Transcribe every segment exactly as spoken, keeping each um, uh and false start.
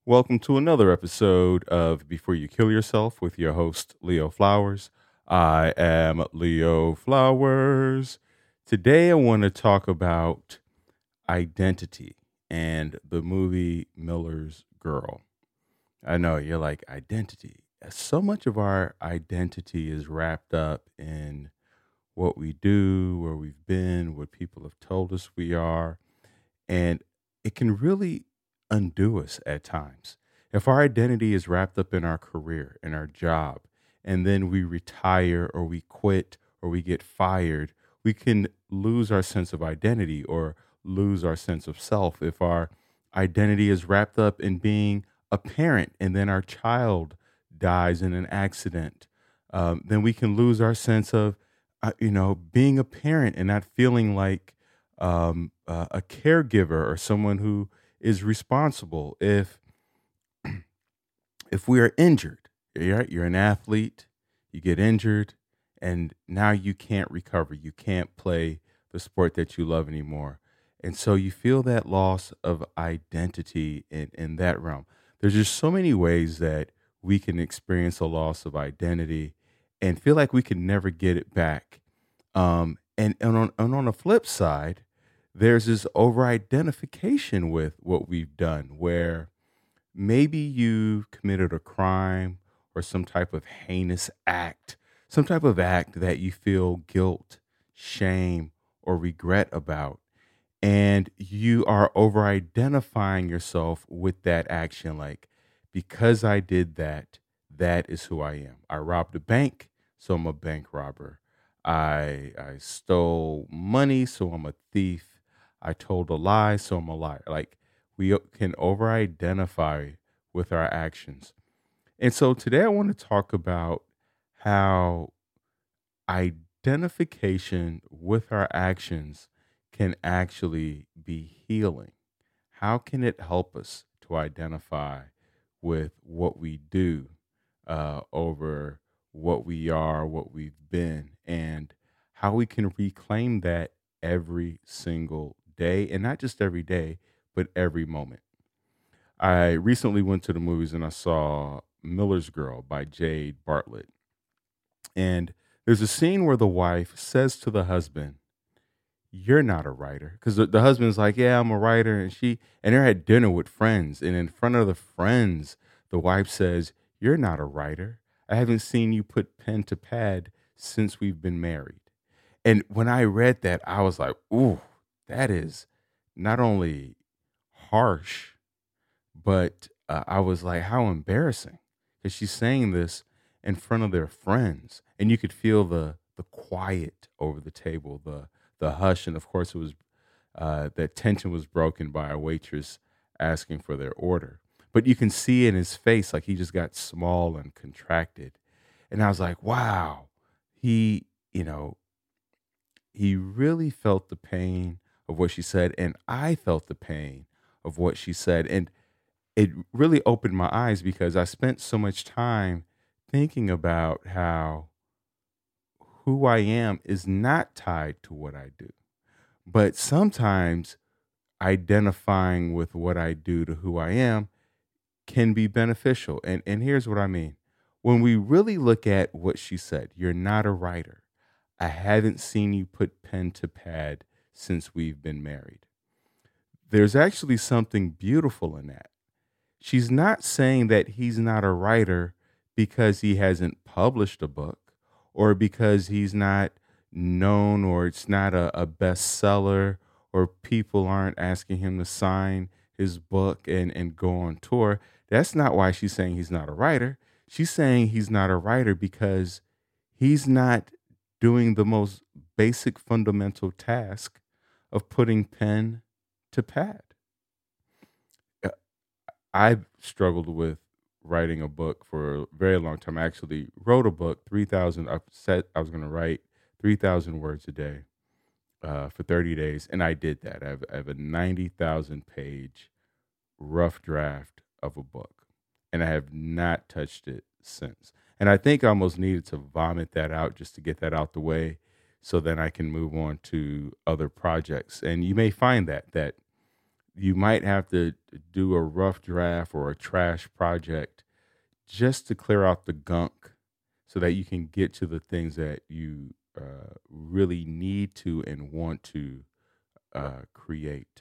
Welcome to another episode of Before You Kill Yourself with your host, Leo Flowers. I am Leo Flowers. Today, I want to talk about identity and the movie Miller's Girl. I know you're like, identity. So much of our identity is wrapped up in what we do, where we've been, what people have told us we are. And it can really undo us at times. If our identity is wrapped up in our career, in our job, and then we retire or we quit or we get fired, we can lose our sense of identity or lose our sense of self. If our identity is wrapped up in being a parent and then our child dies in an accident, um, then we can lose our sense of, uh, you know, being a parent and not feeling like um, uh, a caregiver or someone who is responsible. If if we are injured, you're, you're an athlete, you get injured, and now you can't recover. You can't play the sport that you love anymore. And so you feel that loss of identity in, in that realm. There's just so many ways that we can experience a loss of identity and feel like we can never get it back. Um, and, and, on, and on the flip side, there's this over identification with what we've done where maybe you committed a crime or some type of heinous act, some type of act that you feel guilt, shame, or regret about. And you are over identifying yourself with that action. Like, because I did that, that is who I am. I robbed a bank, so I'm a bank robber. I I stole money, so I'm a thief. I told a lie, so I'm a liar. Like, we can over identify with our actions. And so today I want to talk about how identification with our actions can actually be healing. How can it help us to identify with what we do uh, over what we are, what we've been, and how we can reclaim that every single day, and not just every day, but every moment. I recently went to the movies and I saw Miller's Girl by Jade Bartlett. And there's a scene where the wife says to the husband, "You're not a writer." Because the, the husband's like, "Yeah, I'm a writer." And she, and they're at dinner with friends. And in front of the friends, the wife says, "You're not a writer. I haven't seen you put pen to pad since we've been married." And when I read that, I was like, "Ooh, that is not only harsh, but uh, I was like, how embarrassing." Because she's saying this in front of their friends. And you could feel the, the quiet over the table, the, the hush. And of course, it was uh, that tension was broken by a waitress asking for their order. But you can see in his face, like he just got small and contracted. And I was like, wow, he, you know, he really felt the pain of what she said. And I felt the pain of what she said. And it really opened my eyes because I spent so much time thinking about how who I am is not tied to what I do. But sometimes identifying with what I do to who I am can be beneficial. And and here's what I mean. When we really look at what she said, "You're not a writer. I haven't seen you put pen to pad since we've been married." There's actually something beautiful in that. She's not saying that he's not a writer because he hasn't published a book or because he's not known or it's not a, a bestseller or people aren't asking him to sign his book and, and go on tour. That's not why she's saying he's not a writer. She's saying he's not a writer because he's not doing the most basic fundamental task of putting pen to pad. Uh, I've struggled with writing a book for a very long time. I actually wrote a book, three thousand, I said I was going to write three thousand words a day uh, for thirty days. And I did that. I have, I have a ninety thousand page rough draft of a book. And I have not touched it since. And I think I almost needed to vomit that out just to get that out the way so then I can move on to other projects. And you may find that, that you might have to do a rough draft or a trash project just to clear out the gunk so that you can get to the things that you uh, really need to and want to uh, create.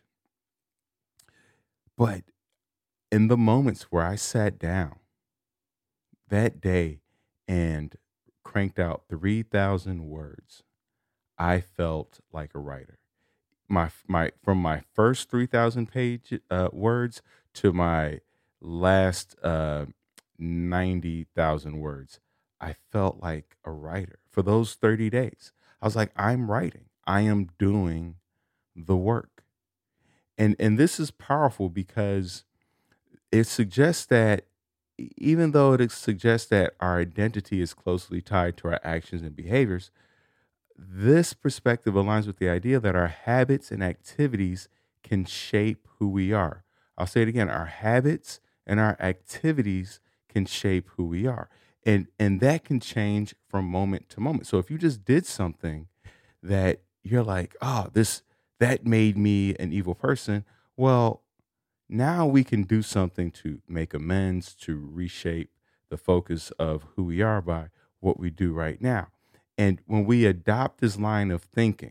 But in the moments where I sat down that day and cranked out three thousand words, I felt like a writer. My my from my first three thousand page uh, words to my last uh, ninety thousand words, I felt like a writer for those thirty days. I was like, I'm writing. I am doing the work. And and this is powerful because it suggests that e- even though it suggests that our identity is closely tied to our actions and behaviors, this perspective aligns with the idea that our habits and activities can shape who we are. I'll say it again, our habits and our activities can shape who we are. And and that can change from moment to moment. So if you just did something that you're like, "Oh, this that made me an evil person." Well, now we can do something to make amends, to reshape the focus of who we are by what we do right now. And when we adopt this line of thinking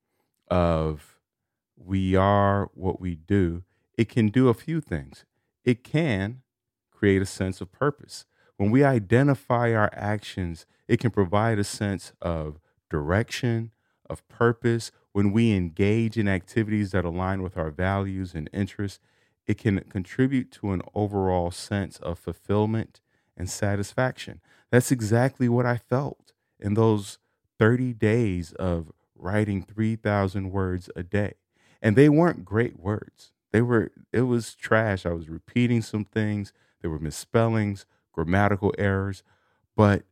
of we are what we do, it can do a few things. It can create a sense of purpose. When we identify our actions, it can provide a sense of direction, of purpose. When we engage in activities that align with our values and interests, it can contribute to an overall sense of fulfillment and satisfaction. That's exactly what I felt in those thirty days of writing three thousand words a day. And they weren't great words. They were, it was trash. I was repeating some things, there were misspellings, grammatical errors, but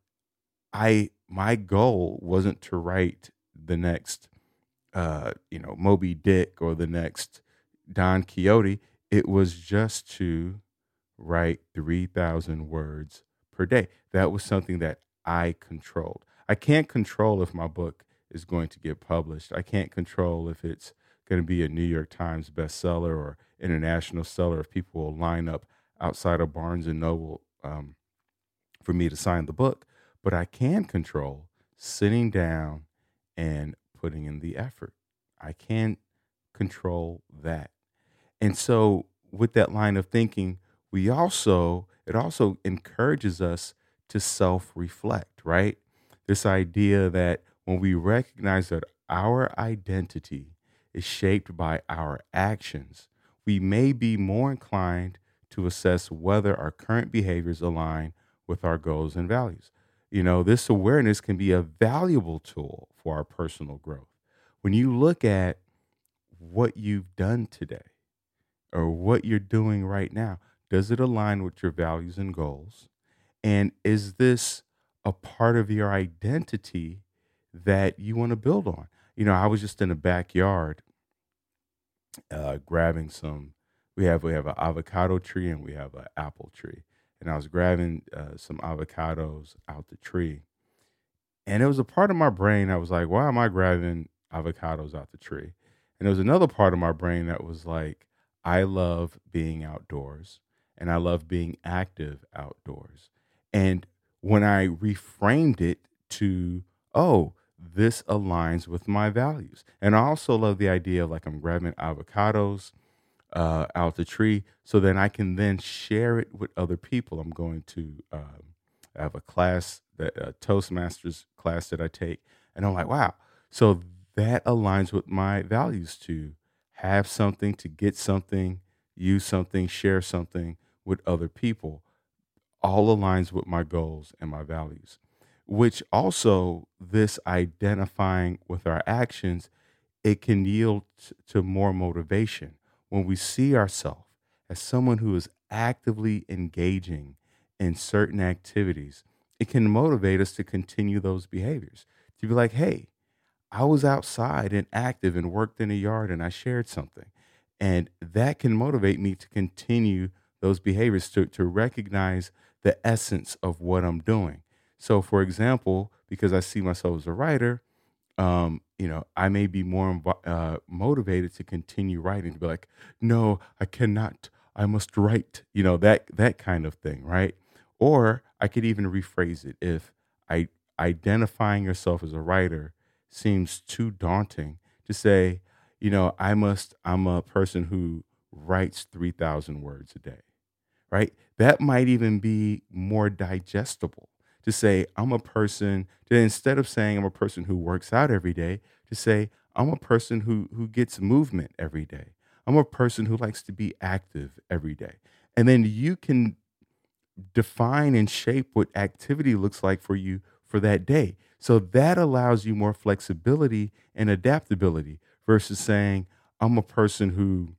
I, my goal wasn't to write the next, uh, you know, Moby Dick or the next Don Quixote. It was just to write three thousand words per day. That was something that I controlled. I can't control if my book is going to get published. I can't control if it's going to be a New York Times bestseller or international seller, if people will line up outside of Barnes and Noble um, for me to sign the book. But I can control sitting down and putting in the effort. I can control that. And so with that line of thinking, we also, it also encourages us to self-reflect, right? This idea that when we recognize that our identity is shaped by our actions, we may be more inclined to assess whether our current behaviors align with our goals and values. You know, this awareness can be a valuable tool for our personal growth. When you look at what you've done today, or what you're doing right now, does it align with your values and goals? And is this a part of your identity that you want to build on? You know, I was just in the backyard uh, grabbing some. We have we have an avocado tree and we have an apple tree, and I was grabbing uh, some avocados out the tree, and it was a part of my brain that was like, why am I grabbing avocados out the tree? And there was another part of my brain that was like, I love being outdoors and I love being active outdoors. And when I reframed it to, oh, this aligns with my values. And I also love the idea of like I'm grabbing avocados uh, out the tree so then I can then share it with other people. I'm going to um, I have a class that a Toastmasters class that I take, and I'm like, wow. So that aligns with my values to have something, to get something, use something, share something with other people. All aligns with my goals and my values. Which also this identifying with our actions, it can yield t- to more motivation when we see ourselves as someone who is actively engaging in certain activities. It can motivate us to continue those behaviors, to be like, hey, I was outside and active and worked in the yard and I shared something. And that can motivate me to continue those behaviors, to, to recognize the essence of what I'm doing. So, for example, because I see myself as a writer, um, you know, I may be more invo- uh, motivated to continue writing, to be like, no, I cannot. I must write. You know, that that kind of thing, right? Or I could even rephrase it if I identifying yourself as a writer seems too daunting to say, you know, I must. I'm a person who writes three thousand words a day, right? That might even be more digestible to say, I'm a person, to instead of saying I'm a person who works out every day, to say, I'm a person who, who gets movement every day. I'm a person who likes to be active every day. And then you can define and shape what activity looks like for you for that day. So that allows you more flexibility and adaptability versus saying, I'm a person who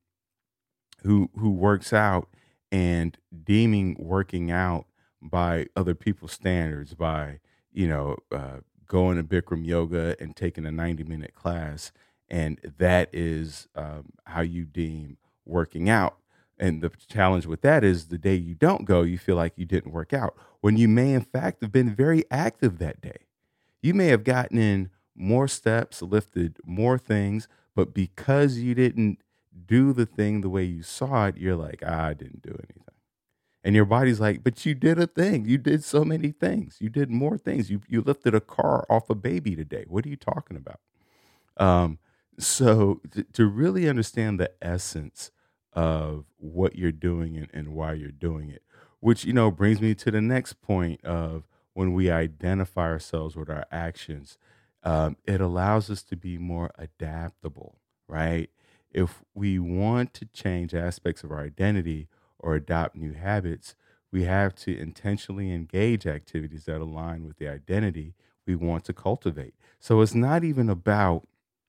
who who works out and deeming working out by other people's standards by you know uh, going to Bikram yoga and taking a ninety minute class, and that is um, how you deem working out. And the challenge with that is the day you don't go, you feel like you didn't work out when you may in fact have been very active that day. You may have gotten in more steps, lifted more things, but because you didn't do the thing the way you saw it, you're like, ah, I didn't do anything. And your body's like, but you did a thing. You did so many things. You did more things. You you lifted a car off a baby today. What are you talking about? Um, so to, to really understand the essence of what you're doing and, and why you're doing it, which you know brings me to the next point of when we identify ourselves with our actions, um, it allows us to be more adaptable, right? If we want to change aspects of our identity or adopt new habits, we have to intentionally engage activities that align with the identity we want to cultivate. So it's not even about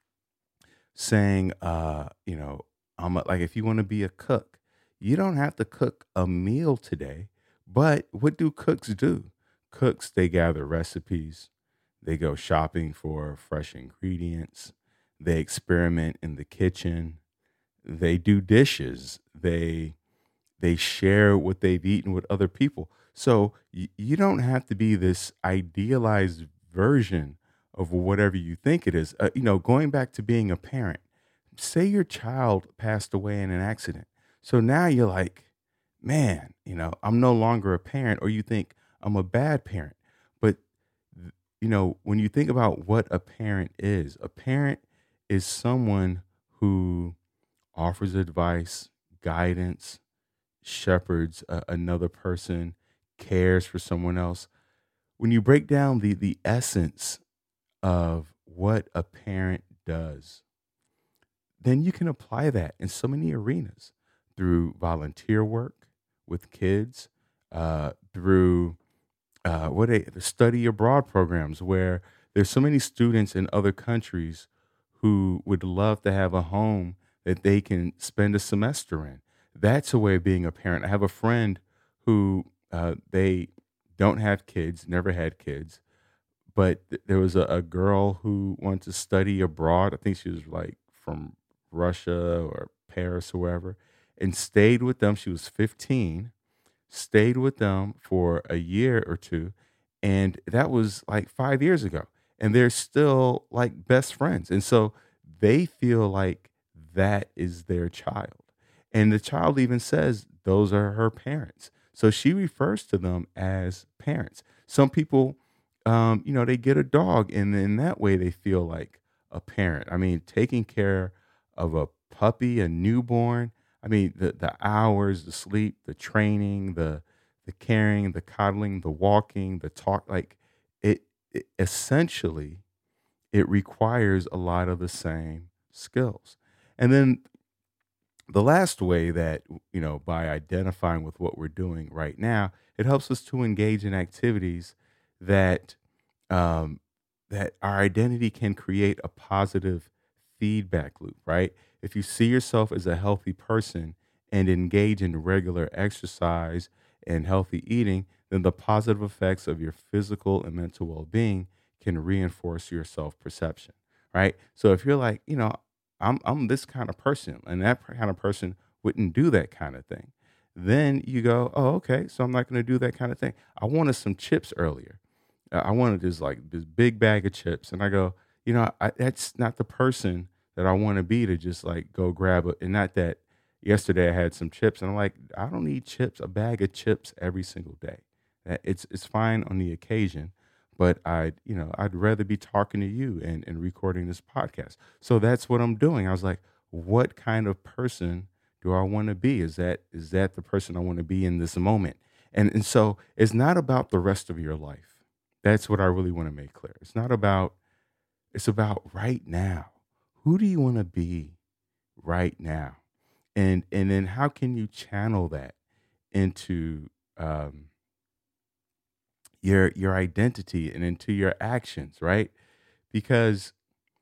saying, uh, you know, I'm a, like if you want to be a cook, you don't have to cook a meal today. But what do cooks do? Cooks, they gather recipes, they go shopping for fresh ingredients, they experiment in the kitchen, they do dishes, they they share what they've eaten with other people. So y- you don't have to be this idealized version of whatever you think it is. Uh, you know, going back to being a parent, say your child passed away in an accident. So now you're like, man, you know, I'm no longer a parent, or you think I'm a bad parent. But, th- you know, when you think about what a parent is, a parent is someone who offers advice, guidance, shepherds a, another person, cares for someone else. When you break down the the essence of what a parent does, then you can apply that in so many arenas through volunteer work with kids, uh, through uh, what a, the study abroad programs where there's so many students in other countries who would love to have a home that they can spend a semester in. That's a way of being a parent. I have a friend who uh, they don't have kids, never had kids, but th- there was a, a girl who wanted to study abroad. I think she was like from Russia or Paris or wherever, and stayed with them. She was fifteen, stayed with them for a year or two, and that was like five years ago. And they're still like best friends. And so they feel like that is their child. And the child even says those are her parents. So she refers to them as parents. Some people, um, you know, they get a dog, and in that way they feel like a parent. I mean, taking care of a puppy, a newborn, I mean, the the hours, the sleep, the training, the the caring, the coddling, the walking, the talk, like it, it essentially it requires a lot of the same skills. And then the last way that, you know, by identifying with what we're doing right now, it helps us to engage in activities that um, that our identity can create a positive feedback loop, right? If you see yourself as a healthy person and engage in regular exercise and healthy eating, then the positive effects of your physical and mental well-being can reinforce your self-perception, right? So if you're like, you know, I'm I'm this kind of person, and that kind of person wouldn't do that kind of thing. Then you go, oh, okay, so I'm not going to do that kind of thing. I wanted some chips earlier. Uh, I wanted this like this big bag of chips, and I go, you know, I, that's not the person that I want to be to just like go grab it. And not that yesterday I had some chips and I'm like, I don't need chips, a bag of chips every single day. That It's it's fine on the occasion, but I'd, you know, I'd rather be talking to you and, and recording this podcast. So that's what I'm doing. I was like, what kind of person do I want to be? Is that is that the person I want to be in this moment? And and so it's not about the rest of your life. That's what I really want to make clear. It's not about it's about right now. Who do you want to be right now? And and then how can you channel that into um, your your identity and into your actions, right? Because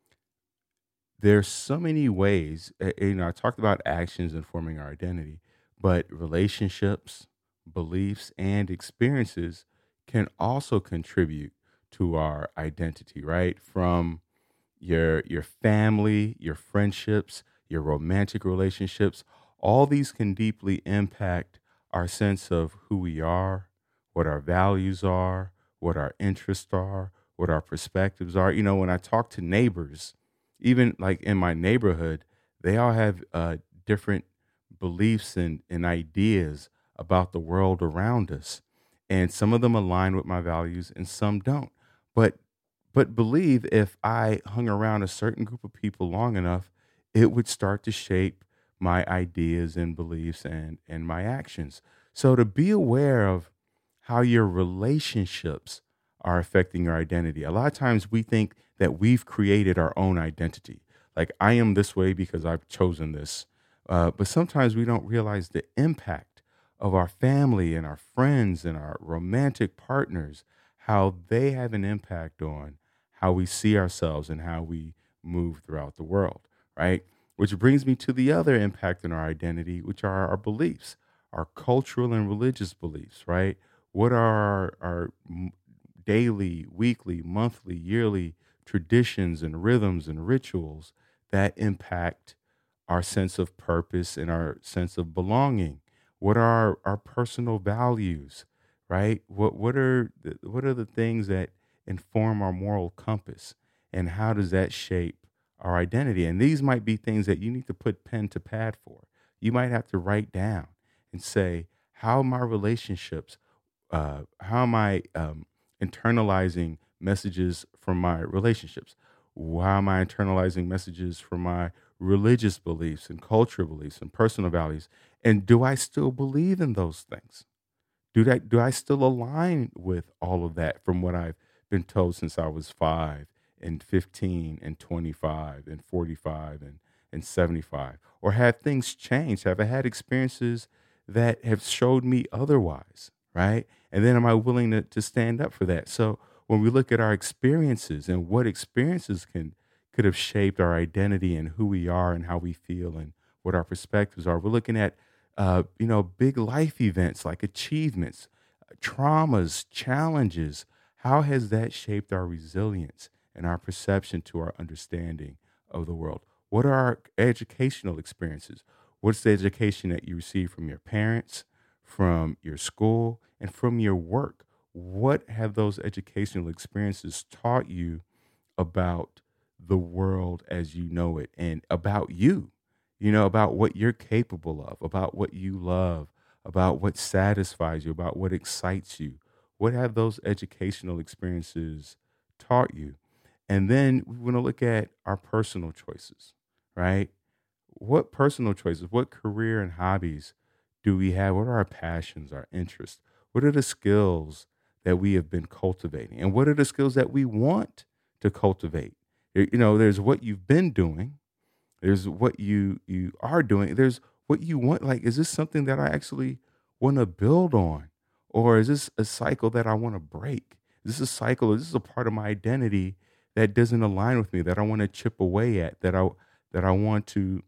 there's so many ways. uh, You know, I talked about actions informing our identity, but relationships, beliefs, and experiences can also contribute to our identity, right? From your your family, your friendships, your romantic relationships, all these can deeply impact our sense of who we are, what our values are, what our interests are, what our perspectives are. You know, when I talk to neighbors, even like in my neighborhood, they all have uh, different beliefs and, and ideas about the world around us. And some of them align with my values and some don't. But but believe if I hung around a certain group of people long enough, it would start to shape my ideas and beliefs and and my actions. So to be aware of how your relationships are affecting your identity. A lot of times we think that we've created our own identity. Like I am this way because I've chosen this. Uh, but sometimes we don't realize the impact of our family and our friends and our romantic partners, how they have an impact on how we see ourselves and how we move throughout the world, right? Which brings me to the other impact in our identity, which are our beliefs, our cultural and religious beliefs, right? What are our, our m- daily, weekly, monthly, yearly traditions and rhythms and rituals that impact our sense of purpose and our sense of belonging? What are our, our personal values, right? What what are the, what are the things that inform our moral compass, and how does that shape our identity? And these might be things that you need to put pen to pad for. You might have to write down and say, how are my relationships? Uh, how am I um, internalizing messages from my relationships? How am I internalizing messages from my religious beliefs and cultural beliefs and personal values? And do I still believe in those things? Do that do I still align with all of that from what I've been told since I was five and fifteen and twenty-five and forty-five and and seventy-five? Or have things changed? Have I had experiences that have showed me otherwise, right? And then am I willing to, to stand up for that? So when we look at our experiences and what experiences can could have shaped our identity and who we are and how we feel and what our perspectives are, we're looking at uh, you know, big life events like achievements, uh, traumas, challenges. How has that shaped our resilience and our perception to our understanding of the world? What are our educational experiences? What's the education that you receive from your parents, from your school, and from your work? What have those educational experiences taught you about the world as you know it and about you, you know, about what you're capable of, about what you love, about what satisfies you, about what excites you. What have those educational experiences taught you? And then we want to look at our personal choices, right? What personal choices, what career and hobbies do we have? What are our passions, our interests? What are the skills that we have been cultivating? And what are the skills that we want to cultivate? Y- You know, there's what you've been doing, there's what you you are doing, there's what you want. Like, is this something that I actually want to build on? Or is this a cycle that I want to break? Is this a cycle? Is this a part of my identity that doesn't align with me, that I want to chip away at, that I that I want to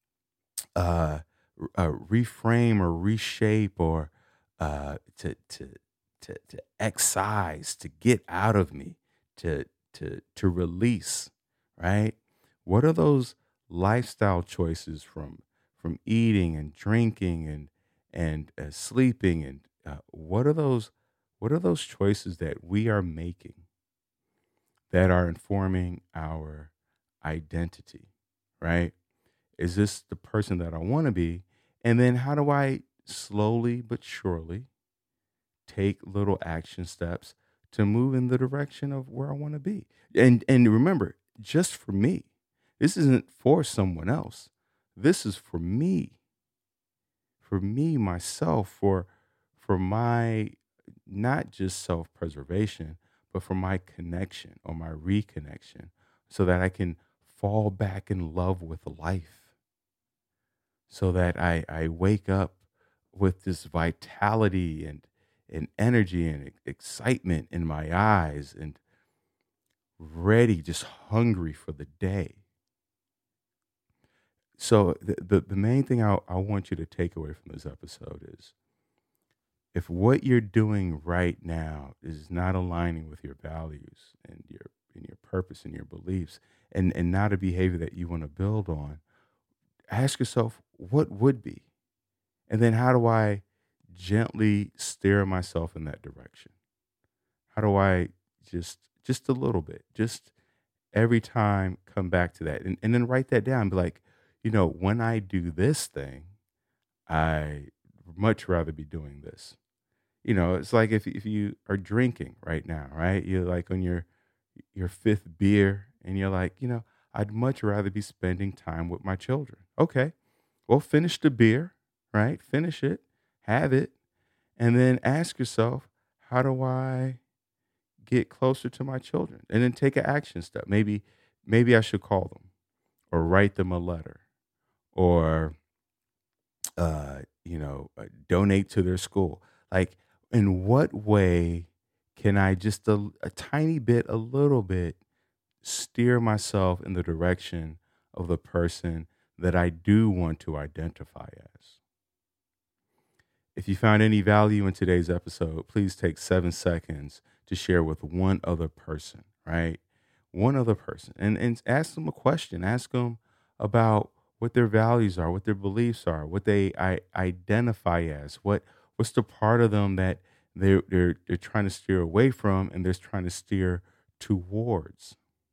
uh, uh, reframe or reshape or uh, to to to to excise, to get out of me, to to to release, right? What are those lifestyle choices from from eating and drinking and and uh, sleeping and uh, what are those what are those choices that we are making that are informing our identity, right? Is this the person that I want to be? And then how do I slowly but surely take little action steps to move in the direction of where I want to be? And and remember, just for me. This isn't for someone else. This is for me, for me myself, for for my not just self-preservation, but for my connection or my reconnection so that I can fall back in love with life, so that I, I wake up with this vitality and and energy and e- excitement in my eyes and ready, just hungry for the day. So the the, the main thing I, I want you to take away from this episode is if what you're doing right now is not aligning with your values and your and your purpose and your beliefs and, and not a behavior that you want to build on, ask yourself what would be? And then how do I gently steer myself in that direction? How do I just just a little bit, just every time come back to that and, and then write that down. Be like, you know, when I do this thing, I much rather be doing this. You know, it's like if if you are drinking right now, right? You're like on your your fifth beer and you're like, you know, I'd much rather be spending time with my children. Okay. Well, finish the beer, right? Finish it, have it, and then ask yourself, how do I get closer to my children? And then take an action step. Maybe maybe I should call them or write them a letter or uh, you know, uh, donate to their school. Like, in what way can I just a, a tiny bit, a little bit, steer myself in the direction of the person that I do want to identify as? If you found any value in today's episode, please take seven seconds to share with one other person, right? One other person, and, and ask them a question. Ask them about what their values are, what their beliefs are, what they I, identify as, what what's the part of them that they're, they're, they're trying to steer away from and they're trying to steer towards.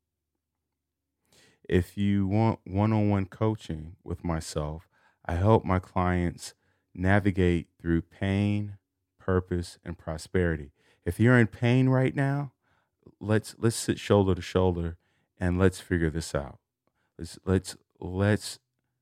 If you want one on one coaching with myself, I help my clients navigate through pain, purpose, and prosperity. If you're in pain right now, let's let's sit shoulder to shoulder and let's figure this out. Let's let's let's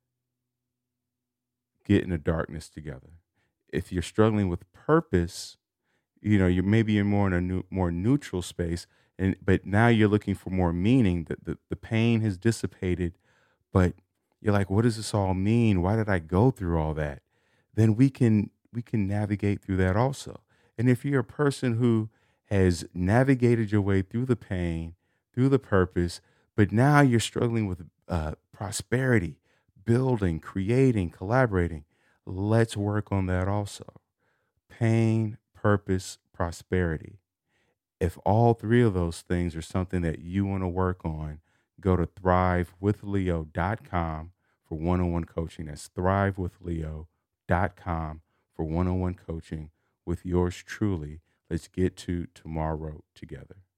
get in the darkness together. If you're struggling with purpose, you know, you're maybe you're more in a new, more neutral space, and but now you're looking for more meaning. That the, the pain has dissipated, but you're like, what does this all mean? Why did I go through all that? Then we can we can navigate through that also. And if you're a person who has navigated your way through the pain, through the purpose, but now you're struggling with uh, prosperity, building, creating, collaborating, let's work on that also. Pain, purpose, prosperity. If all three of those things are something that you want to work on, go to thrive with leo dot com for one on one coaching. That's thrive with leo dot com for one on one coaching with yours truly. Let's get to tomorrow together.